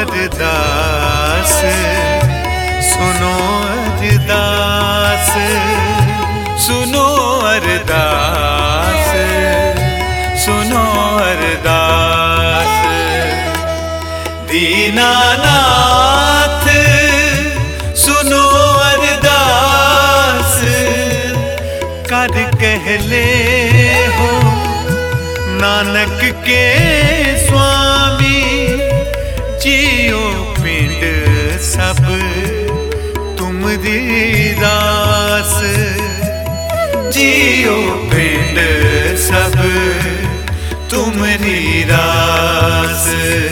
अरदास, सुनो अरदास, सुनो अरदास, सुनो अरदास। दीनानाथ सुनो अरदास, कर कहले हो नानक के स्वामी। जियो पिंड सब तुमरी दास, जियो पिंड सब तुमरी दास।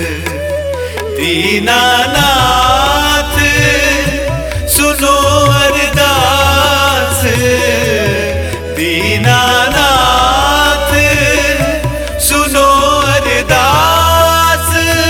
दीनानाथ सुनो अरदास, दीनानाथ सुनो अरदास।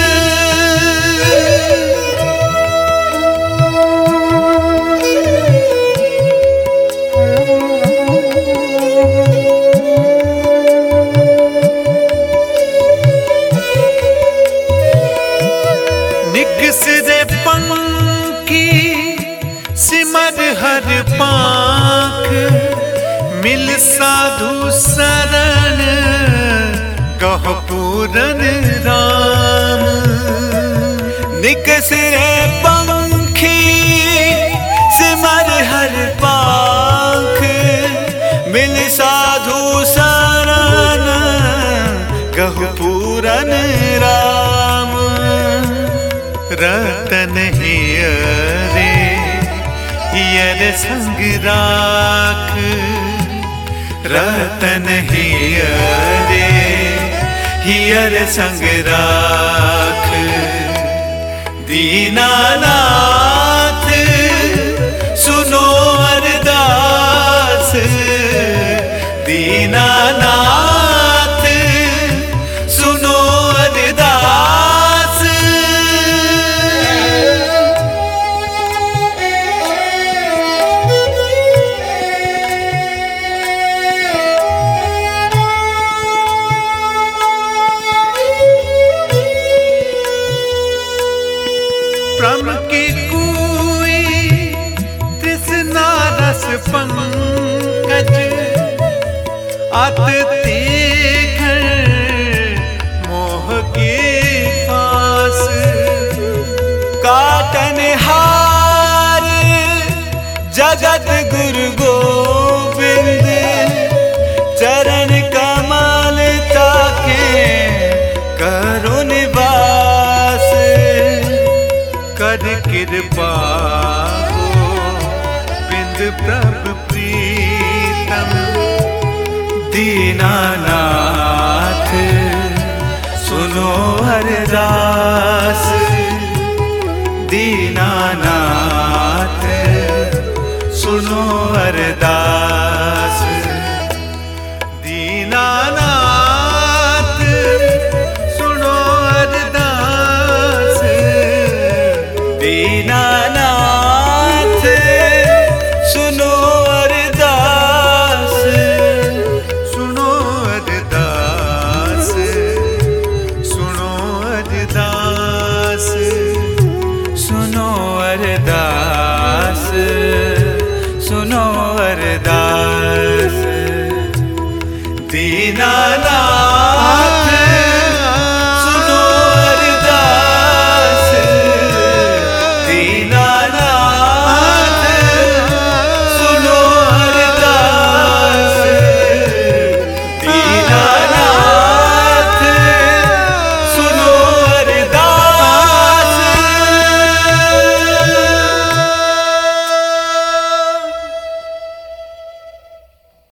निकसरे पंखी सिमर हर पाख, मिल साधु शरण कह पूरन राम। निकसरे पंखी सिमर हर पाख, मिल साधु शरण कह पूरन राम। रतन हियरे हियर संग राख, रतन हियरे हियर संग राख। दीनानाथ सुनो अरदास, दीनानाथ सुनो अरदास। ब्रह्म की कोई तृष्णा रस पंकज, अत तीखर मोह के पास। काटन हार जगत गुरु गोविंद, चरण कमल ताके करो निवास। कर कृपा बिंद प्रभु प्रीतम। दीनानाथ सुनो अरदास, दीनानाथ सुनो अरदास। दीनानाथ सुनो अरदास, दीना